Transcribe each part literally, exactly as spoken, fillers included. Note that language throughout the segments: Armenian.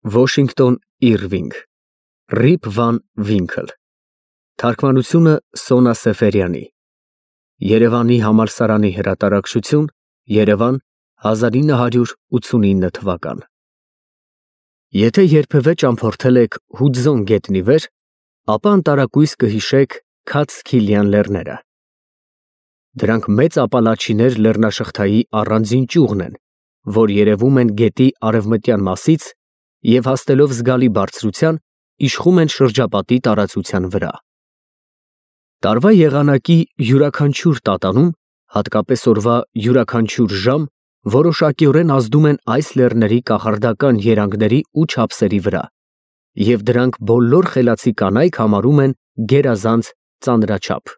Վոշինգտոն Իրվինգ, Ռիփ վան Վինքլ, թարգմանությունը Սոնա Սեֆերյանի, Երևանի համալսարանի հրատարակչություն, Երևան, հազար ինը հարյուր ութսունինը թվական։ Եթե երբևէ ճամփորդել եք Հուդզոն գետնի վեր, ապա անտարակույս կհիշեք Քաթսքիլյան լեռները։ Դրանք մեծ ապալաչիներ լեռնաշղթայի առանձին ճյուղն են, որ երևում են գետի արևմտյան մասից և հասնելով զգալի բարձրության, իշխում են շրջապատի տարածության վրա։ Տարվա եղանակի յուրաքանչյուր տատանում, հատկապես օրվա յուրաքանչյուր ժամ, որոշակիորեն ազդում են այս լեռների կախարդական երանգների ու չափսերի վրա, և դրանք բոլոր խելացի կանայք համարում են գերազանց ծանրաչափ։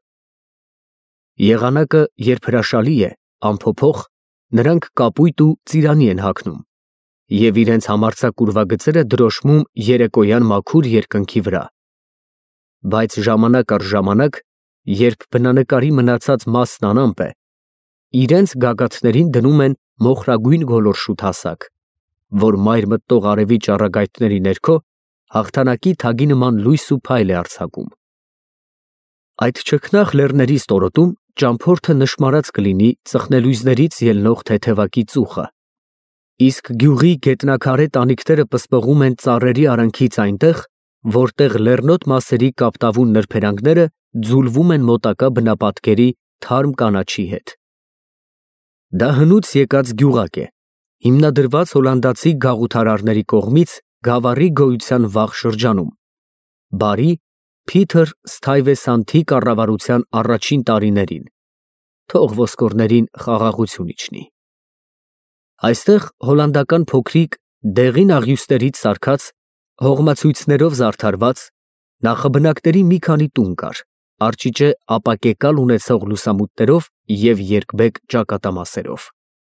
Եղանակը երբ հրաշալի է, անփոփոխ, նրանք կապույտ ու ծիրանի են հագնում և իրենց համարձակ ուրվագծերը դրոշմում երեկոյան մաքուր երկնքի վրա։ Բայց ժամանակ առ ժամանակ, երբ բնանկարի մնացած մասն անամպ է, իրենց գագաթներին դնում են մոխրագույն գոլորշուտ հասակ, որ մայր մտնող արևի ճառագայթների ներքո հաղթանակի թագի նման լույս ու փայլ է արձակում։ Այդ չքնաղ լեռների ստորոտում ճամփորդը նշմարած կլինի ծխնելույզներից ելնող թեթևակի ծուխը, իսկ գյուղի գետնակարե տանիքները պսպղում են ծառերի արանքից այնտեղ, որտեղ լեռնոտ մասերի կապտավուն նրբերանգները ձուլվում են մոտակա բնապատկերի թարմ կանաչի հետ։ Դա հնուց եկած գյուղակ է, հիմնադրված հոլանդացի գաղութարարների կողմից Գավառի գոյության վաղ շրջանում, բարի Փիթր Սթայվեսանթի կառավարության առաջին տարիներին, թող ոսկորներին խաղաղություն իջնի։ Այստեղ հոլանդական փոքրիկ դեղին աղյուսներից սարքած, հողմացույցներով զարդարված, նախաբնակների մի քանի տուն կար, արջիճե ապակեկալ ունեցող լուսամուտներով և երկբեկ ճակատամասերով։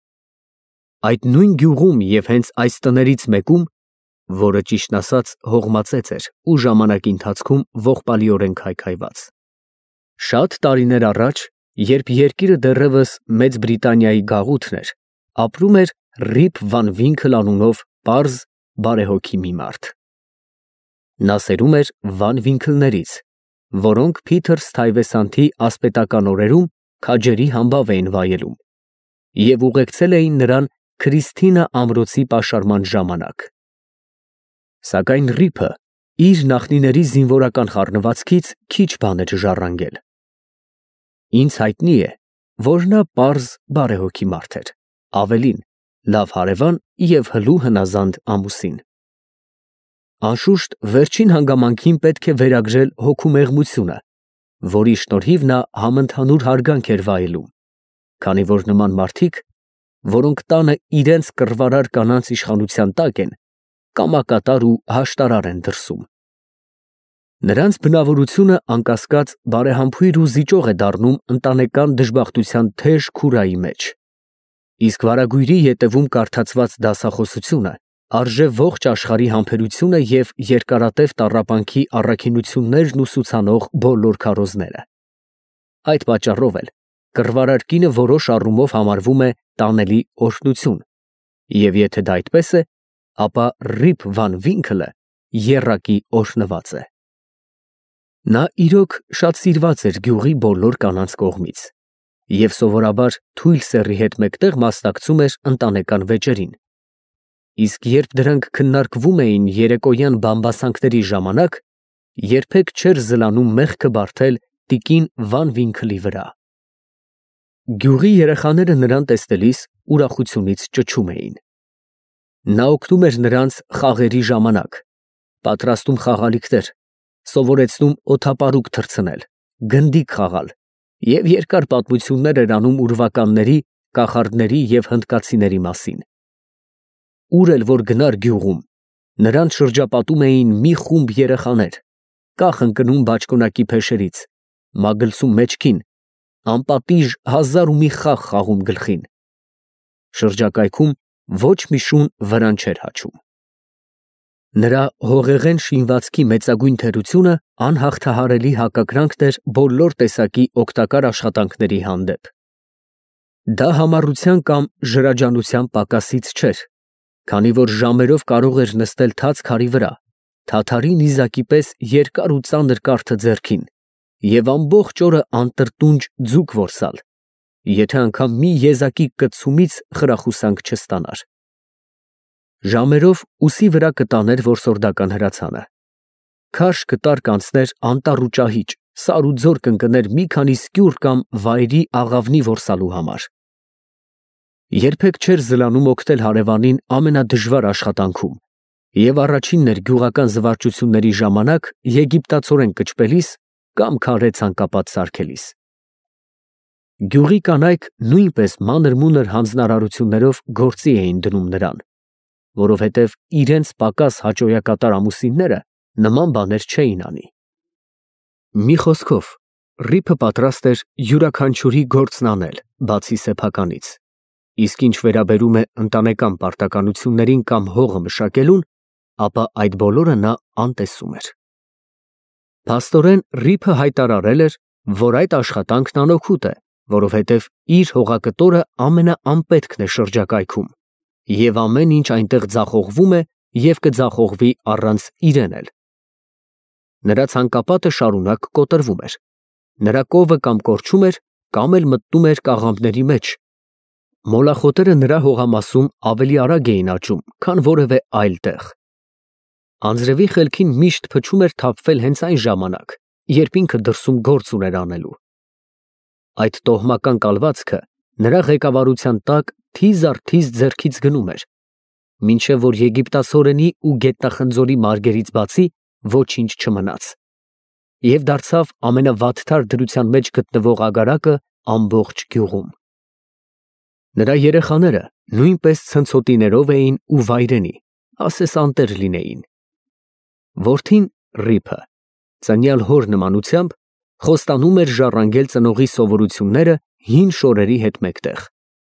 Այդ նույն գյուղում և հենց այս տներից մեկում, որը ճիշտն ասած հողմածեց էր ու ժամանակի ընթացքում ողբալիորեն քայքայված, շատ տարիներ առաջ, երբ երկիրը դեռևս Մեծ Բրիտանիայի գաղութն էր, ապրում էր Ռիփ վան Վինքլ անունով պարզ, բարեհոգի մի մարդ։ Նա սերում էր Վան Վինքլներից, որոնք Փիթր Սթայվեսանթի ասպետական օրերում քաջերի համբավ էին վայելում և ուղեկցել էին նրան Քրիսթինա ամրոցի պաշարման ժամանակ։ Սակայն Ռիփը իր նախնիների զինվորական խառնվածքից քիչ բան էր ժառանգել։ Ինձ հայտնի է, որ նա պարզ, բարեհոգի մարդ էր, ավելին, լավ հարևան և հլու հնազանդ ամուսին։ Անշուշտ, վերջին հանգամանքին պետք է վերագրել հոգումեղմությունը, որի շնորհիվ նա համընդհանուր հարգանք էր վայելում, քանի որ նման մարդիկ, որոնք տանը իրենց կռվարար կանանց իշխանության տակ են, կամակատար ու հաշտարար են դրսում։ Նրանց բնավորությունը անկասկած բարեհամբույր ու զիջող է դառնում ընտանեկան դժբախտության թեժ քուրայի մեջ, իսկ վարագույրի ետևում կարդացված դասախոսությունը արժե ողջ աշխարհի համբերությունը և երկարատև տառապանքի առաքինություններն ուսուցանող բոլոր քարոզները։ Այդ պատճառով էլ կռվարար կինը որոշ առումով համարվում է տանելի օրհնություն, և եթե դա այդպես է, ապա Ռիփ վան Վինքլը եռակի օրհնված է։ Նա իրոք շատ սիրված էր գյուղի բոլոր կանանց կողմից և սովորաբար թույլ սեռի հետ մեկտեղ մասնակցում էր ընտանեկան վեճերին, իսկ երբ դրանք քննարկվում էին երեկոյան բամբասանքների ժամանակ, երբեք չէր զլանում մեղքը բարդել տիկին Վան Վինքլի վրա։ Գյուղի երեխաները նրան տեսնելիս ուրախությունից ճչում էին։ Նա օգնում էր նրանց խաղերի ժամանակ, պատրաստում խաղալիքներ, սովորեցնում օդապարուկ թռցնել, գնդիկ խաղալ և երկար պատմություններ էր անում ուրվականների, կախարդների և հնդկացիների մասին։ Ուր էլ որ գնար գյուղում, նրան շրջապատում էին մի խումբ երեխաներ, կախ ընկնում բաճկոնակի փեշերից, մագլցում մեջքին, անպատիժ հազար ու մի խաղ խաղում գլխին։ Շրջակայքում ոչ մի շուն վրան չէր հաչում։ Նրա հողեղեն շինվածքի մեծագույն թերությունը անհաղթահարելի հակակրանքն էր բոլոր տեսակի օգտակար աշխատանքների հանդեպ։ Դա համառության կամ ժրաջանության պակասից չէր, Քանի որ ժամերով կարող էր նստել թաց քարի վրա, թաթարի նիզակի պես երկար ու ծանր կարթը ձեռքին և ամբողջ օրը անտրտունջ ձուկ որսալ, եթե անգամ մի եզակի կծումից խրախուսանք չստանար։ Ժամերով ուսի վրա կտաներ որսորդական հրացանը։ Քարշ կտար կանցներ անտառ ու ճահիճ, սար ու ձոր կընկներ մի քանի սկյուռ կամ վայրի աղավնի որսալու համար։ Երբեք չէր զլանում օգնել հարևանին ամենադժվար աշխատանքում և առաջինն էր գյուղական զվարճությունների ժամանակ եգիպտացորեն կճպելիս կամ քարե ցանկապատ սարքելիս։ Գյուղի կանայք նույնպես մանր-մունր հանձնարարություններով գործի էին դնում նրան, որովհետև իրենց պակաս հաճոյակատար ամուսինները նման բաներ չէին անի։ Մի խոսքով, Ռիփը պատրաստ էր յուրաքանչյուրի գործն անել, բացի սեփականից, իսկ ինչ վերաբերում է ընտանեկան պարտականություններին կամ հողը մշակելուն, ապա այդ բոլորը նա անտեսում էր։ Փաստորեն Ռիփը հայտարարել էր, որ այդ աշխատանքն անօգուտ է, որովհետև իր հողակտորը ամենաանպետքն է շրջակայքում, և ամեն ինչ այնտեղ ձախողվում է և կձախողվի առանց իրեն էլ։ Նրա ցանկապատը շարունակ կոտրվում էր, նրա կովը կամ կորչում էր, կամ էլ մտնում էր կաղամբների մեջ, մոլախոտերը նրա հողամասում ավելի արագ էին աճում, քան որևէ այլ տեղ։ Անձրևի խելքին միշտ փչում էր թափվել հենց այն ժամանակ, երբ ինքը դրսում գործ ուներ անելու։ Այդ տոհմական կալվածքը նրա ղեկավարության տակ թիզ առ թիզ ձեռքից գնում էր, մինչև որ եգիպտացորենի ու գետնախնձորի մարգերից բացի ոչինչ չմնաց, և դարձավ ամենավատթար դրության մեջ գտնվող ագարակը ամբողջ գյուղում։ Նրա երեխաները նույնպես ցնցոտիներով էին ու վայրենի, ասես անտեր լինեին։ Որդին՝ Ռիփը, ծնյալ հոր նմանությամբ, խոստանում էր ժառանգել ծնողի սովորությունները հին շորերի հետ մեկտեղ։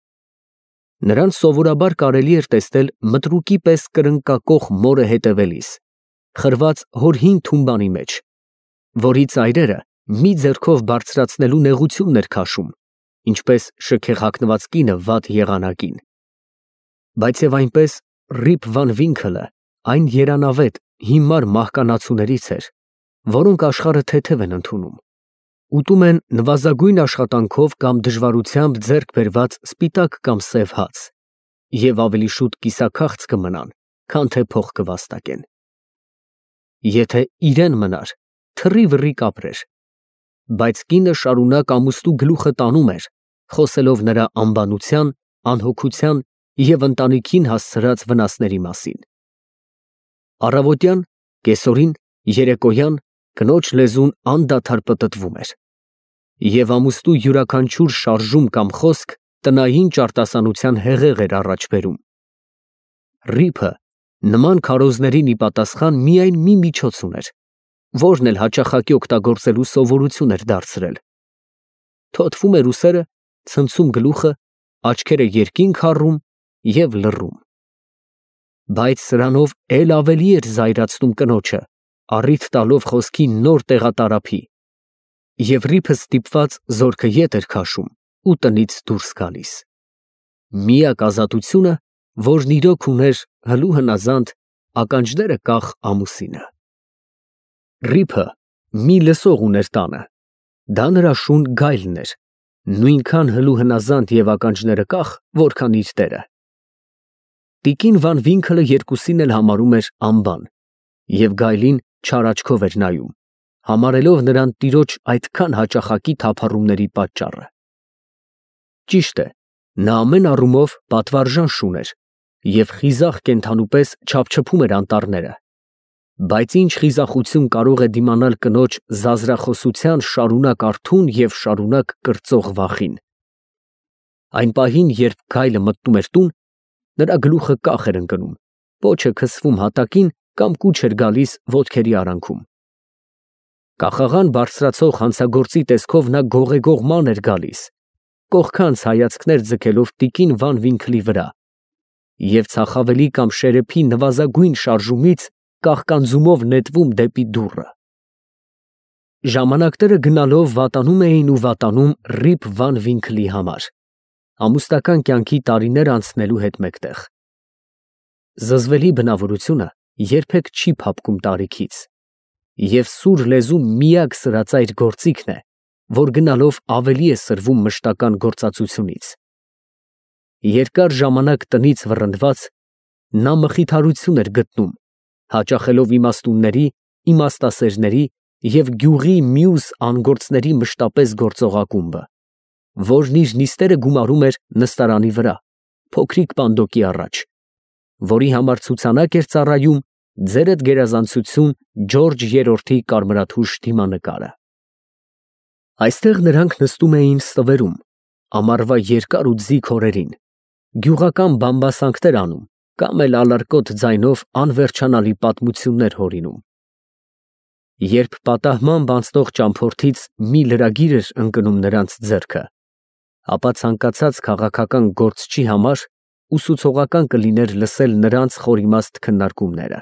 Նրան սովորաբար կարելի էր տեսնել մտրուկի պես կրնկակոխ մորը հետևելիս, խրված հոր հին թումբանի մեջ, որի ծայրերը մի ձեռքով բարձրացնելու նեղությունն էր քաշում, ինչպես շքեղ հագնված կինը վատ եղանակին։ Բայց և այնպես Ռիփ վան Վինքլը այն երանավետ, հիմար մահկանացուներից էր, որոնք աշխարհը թեթև են ընդունում, ուտում են նվազագույն աշխատանքով կամ դժվարությամբ ձեռք բերված սպիտակ կամ սև հաց և ավելի շուտ կիսաքաղց կմնան, քան թե փող կվաստակեն։ Եթե իրեն մնար, թռի֊վռի կապրեր, բայց կինը շարունակ ամուսնու գլուխը տանում էր, խոսելով նրա անբանության, անհոգության և ընտանիքին հասցրած վնասների մասին։ Առավոտյան, կեսօրին, երեկոյան կնոջ լեզուն անդադար պտտվում էր, և ամուսնու յուրաքանչյուր շարժում կամ խոսք տնային ճարտասանության հեղեղ էր առաջ բերում։ Ռիփը նման քարոզներին ի պատասխան միայն մի միջոց ուներ, որն էլ հաճախակի օգտագործելու սովորություն էր դարձրել։ Թոթվում էր ուսերը, ցնցում գլուխը, աչքերը երկինք հառում և լռում։ Բայց սրանով էլ ավելի էր զայրացնում կնոջը, առիթ տալով խոսքի նոր տեղատարափի, և Ռիփը ստիպված զորքը ետ էր քաշում ու տնից դուրս գալիս։ Միակ ազատությունը, որն իրոք ուներ հլու հնազանդ, ականջները կախ ամուսինը։ Ռիփը մի լսող ուներ տանը, դա նրա շուն գայլն էր, նույնքան հլու հնազանդ և ականջները կախ, որքան իր տերը։ Տիկին վան Վինքլը երկուսին էլ համարում էր անբան և գայլին չար աչքով էր նայում, համարելով նրան տիրոջ այդքան հաճախակի թափառումների պատճառը։ Ճիշտ է, նա ամեն առումով պատվարժան շուն էր և խիզախ կենդանու պես չափչփում էր անտառները, բայց ինչ խիզախություն կարող է դիմանալ կնոջ զազրախոսության շարունակ արթուն և շարունակ կրծող վախին։ Այն պահին, երբ գայլը մտնում էր տուն, նրա գլուխը կախ էր ընկնում, պոչը քսվում հատակին կամ կուչ էր գալիս ոտքերի արանքում։ Կախաղան բարձրացող հանցագործի տեսքով նա գողեգողման էր գալիս, կողքանց հայացքներ ձգելով տիկին վան Վինքլի վրա և ցախավելի կամ շերեփի նվազագույն շարժումից կաղկանձումով նետվում դեպի դուռը։ Ժամանակները գնալով վատանում էին ու վատանում Ռիփ վան Վինքլի համար, ամուսնական կյանքի տարիներ անցնելու հետ մեկտեղ։ զզվելի բնավորությունը երբեք չի փափկում տարիքից, և սուր լեզու միակ սրածայր գործիքն է, որ գնալով ավելի է սրվում մշտական գործածությունից։ Երկար ժամանակ տնից վռնդված, նա մխիթարություն էր գտնում, հաճախելով իմաստունների, իմաստասերների և գյուղի մյուս անգործների մշտապես գործող ակումբը, որն իր նիստերը գումարում էր նստարանի վրա, փոքրիկ պանդոկի առաջ, որի համար ցուցանակ էր ծառայում «Ձերդ գերազանցություն Ջորջ երրորդի» կարմրաթուշ դիմանկարը։ Այստեղ նրանք նստում էին ստվերում, ամառվա երկար ու ձիգ օրերին, գյուղական բամբասանքներ անում կամ էլ ալարկոտ ձայնով անվերջանալի պատմություններ հորինում։ Երբ պատահմամբ անցնող ճամփորդից մի լրագիր էր ընկնում նրանց ձեռքը, ապա ցանկացած քաղաքական գործչի համար ուսուցողական կլիներ լսել նրանց խորիմաստ քննարկումները։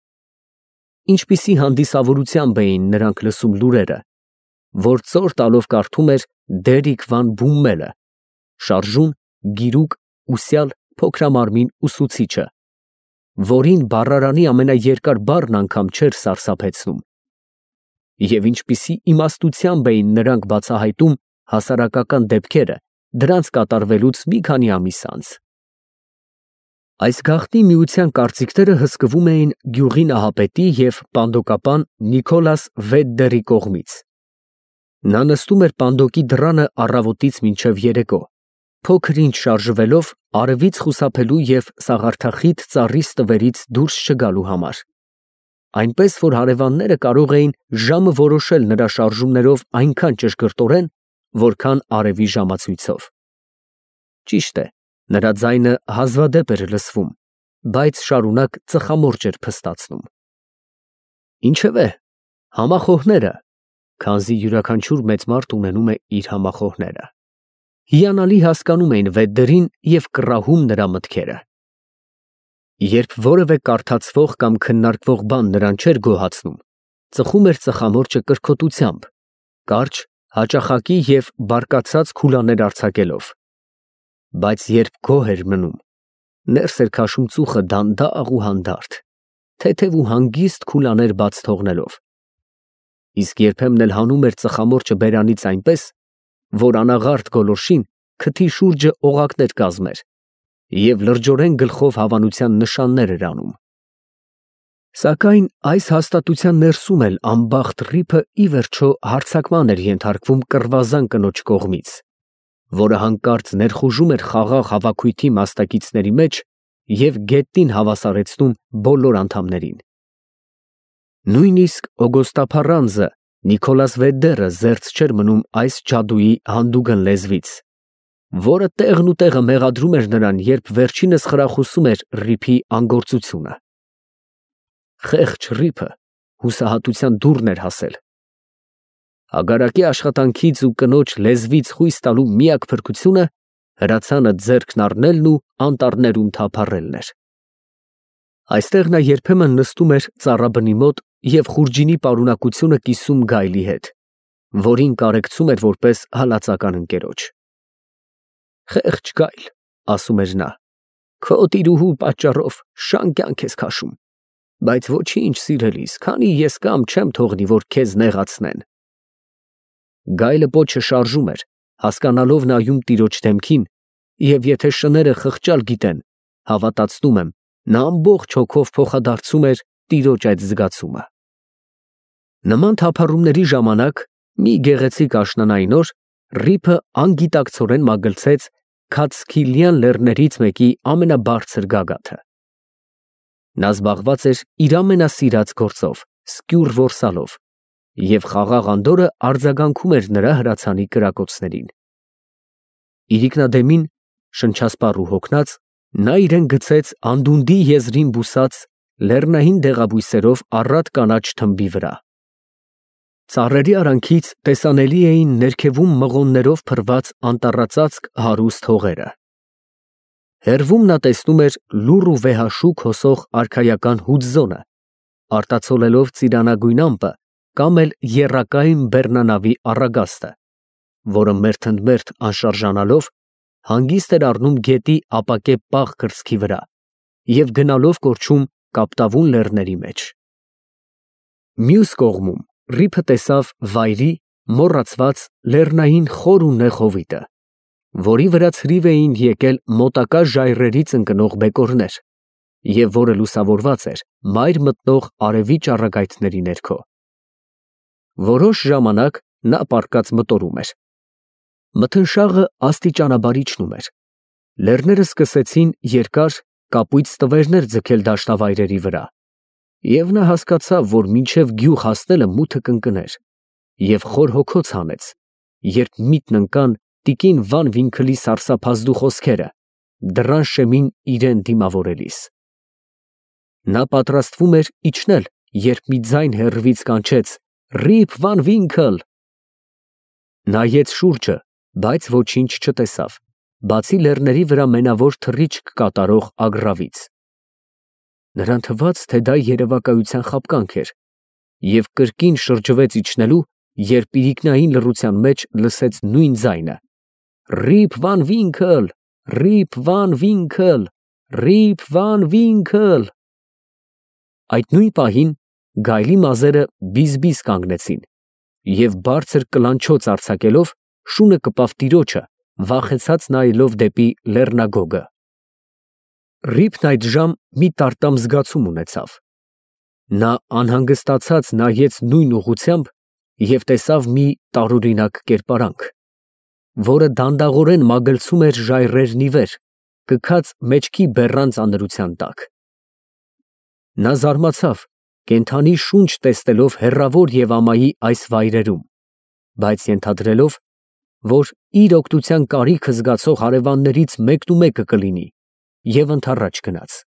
Ինչպիսի հանդիսավորությամբ էին նրանք լսում լուրերը, որ ծոր տալով կարդում էր Դերիք վան Բումմելը, շարժուն, գիրուկ, ուսյալ, փոքրամարմին ուսուցիչը, որին բառարանի ամենաերկար բառն անգամ չէր սարսափեցնում, և ինչպիսի իմաստությամբ էին նրանք բացահայտում հասարակական դեպքերը դրանց կատարվելուց մի քանի ամիս անց։ Այս գաղտնի միության կարծիքները հսկվում էին գյուղի նահապետի և պանդոկապան Նիկոլաս Վեդդերի կողմից։ Նա նստում էր պանդոկի դռանը առավոտից մինչև երեկո, փոքր-ինչ շարժվելով արևից խուսափելու և սաղարթախիտ ծառի ստվերից դուրս չգալու համար, այնպես որ հարևանները կարող էին ժամը որոշել նրա շարժումներով այնքան ճշգրտորեն, որքան արևի ժամացույցով։ Ճիշտ է, նրա ձայնը հազվադեպ էր լսվում, բայց շարունակ ծխամորճ էր փստացնում։ Ինչևէ, համախոհները, քանզի յուրաքանչյուր մեծ մարդ ունենում է իր համախոհները, հիանալի հասկանում էին Վեդդերին և կռահում նրա մտքերը։ Երբ որևէ կարդացվող կամ քննարկվող բան նրան չէր գոհացնում, ծխում էր ծխամորճը կրքոտությամբ, կարճ, հաճախակի և բարկացած քուլաներ արձակելով, բայց երբ գոհ էր մնում, ներս էր քաշում ծուխը դանդաղ ու հանդարտ, թեթև ու հանգիստ քուլաներ բաց թողնելով, իսկ երբեմն էլ հանում էր ծխամորճը բերանից այնպես, որ անաղարտ գոլորշին քթի շուրջը օղակներ կազմեր և լրջորեն գլխով հավանության նշաններ էր անում։ Սակայն այս հաստատության ներսում էլ անբախտ Ռիփը ի վերջո հարձակման էր ենթարկվում կռվազան կնոջ կողմից, որը հանկարծ ներխուժում էր խաղաղ հավաքույթի մասնակիցների մեջ և գետնին հավասարեցնում բոլոր անդամներին։ Նույնիսկ օգոստափառանձը Նիկոլաս Վեդդերը զերծ չէր մնում այս ջադուի հանդուգն լեզվից, որը տեղն ու տեղը մեղադրում էր նրան, երբ վերջինս խրախուսում էր Ռիփի անգործությունը։ Խեղճ Ռիփը հուսահատության դուռն էր հասել։ Հագարակի աշխատանքից ու կնոջ լեզվից խույս տալու միակ փրկությունը հրացանը ձեռքն առնելն ու անտառներում թափառելն էր։ Այստեղ նա երբեմն նստում էր ծառաբնի մոտ և խուրջինի պարունակությունը կիսում գայլի հետ, որին կարեկցում էր որպես հալածական ընկերոջ։ «Խեղճ գայլ», ասում էր նա, «քո տիրուհու պատճառով շան կյանք ես քաշում, բայց ոչինչ, սիրելիս, քանի ես կամ չեմ թողնի, որ քեզ նեղացնեն»։ Գայլը պոչը շարժում էր, հասկանալով նայում տիրոջ դեմքին, և եթե շները խղճալ գիտեն, հավատացնում եմ, նա ամբողջ հոգով փոխադարձում էր տիրոջ այդ զգացումը։ Նման թափառումների ժամանակ մի գեղեցիկ աշնանային օր Ռիփը անգիտակցորեն մագլցեց Քաթսքիլյան լեռներից մեկի ամենաբարձր գագաթը։ Նա զբաղված էր իր ամենասիրած գործով՝ սկյուռ որսալով, և խաղաղ անդորրը արձագանքում էր նրա հրացանի կրակոցներին։ Իրիկնադեմին, շնչասպառ ու հոգնած, նա իրեն գցեց անդունդի եզրին բուսած, լեռնային դեղաբույսերով առատ կանաչ թմբի վրա։ Ծառերի արանքից տեսանելի էին ներքևում մղոններով փռված անտառածածկ հարուստ հողերը։ Հեռվում նա տեսնում էր լուռ ու վեհաշուք հոսող արքայական հուդզոնը, արտացոլելով ծիրանագույն ամպը կամ էլ եռակայմ բեռնանավի առագաստը, որը մերթընդմերթ անշարժանալով հանգիստ էր առնում գետի ապակե պաղ կրծքի վրա, և գնալով կորչում կապտավուն լեռների մեջ։ Մյուս կողմում ռիփը տեսավ վայրի մոռացված լեռնային խոր ու նեղ հովիտը, որի վրա ցրիվ էին եկել մոտակա ժայռերից ընկնող բեկորներ, և որը լուսավորված էր մայր մտնող արևի ճառագայթների ներքո։ Որոշ ժամանակ նա պառկած մտորում էր։ Մթնշաղը աստիճանաբար իջնում էր։ Լեռները սկսեցին երկար կապույտ ստվերներ ձգել դաշտավայրերի վրա, և նա հասկացավ, որ մինչև գյուղ հասնելը մութը կընկներ, և խոր հոգոց հանեց, երբ միտն ընկան տիկին Վան Վինքլի սարսափազդու խոսքերը, դռան շեմին իրան դիմավորելիս։ Նա պատրաստվում էր իջնել, երբ մի ձայն հեռվից կանչեց. «Ռիփ Վան Վինքլ»։ Նայեց շուրջը, բայց ոչինչ չտեսավ, բացի լեռների վրա մենավոր թռիչք կատարող ագռավից։ Նրան թվաց, թե դա երևակայության խաբկանք էր, և կրկին շրջվեց իջնելու, երբ իրիկնային լռության մեջ լսեց նույն ձայնը. «Ռիփ Վան Վինքլ, Ռիփ Վան Վինքլ, Ռիփ Վան Վինքլ»։ Այդ նույն պահին գայլի մազերը բիզ֊բիզ կանգնեցին, և բարձր կլանչոց արձակելով, շունը կպավ տիրոջը, վախեցած նայելով դեպի լեռնագոգը։ Ռիփն այդժամ մի տարտամ զգացում ունեցավ։ Նա անհանգստացած նայեց նույն ուղղությամբ և տեսավ մի տարօրինակ կերպարանք, որը դանդաղորեն մագլցում էր ժայռերն ի վեր, կքած մեջքի բեռան ծանրության տակ։ Նա զարմացավ, կենդանի շունչ տեսնելով հեռավոր և ամայի այս վայրերում, բայց ենթադրելով, որ իր օգնության կարիքը զգացող հարևաններից մեկնումեկը կլինի, և ընդառաջ գնաց։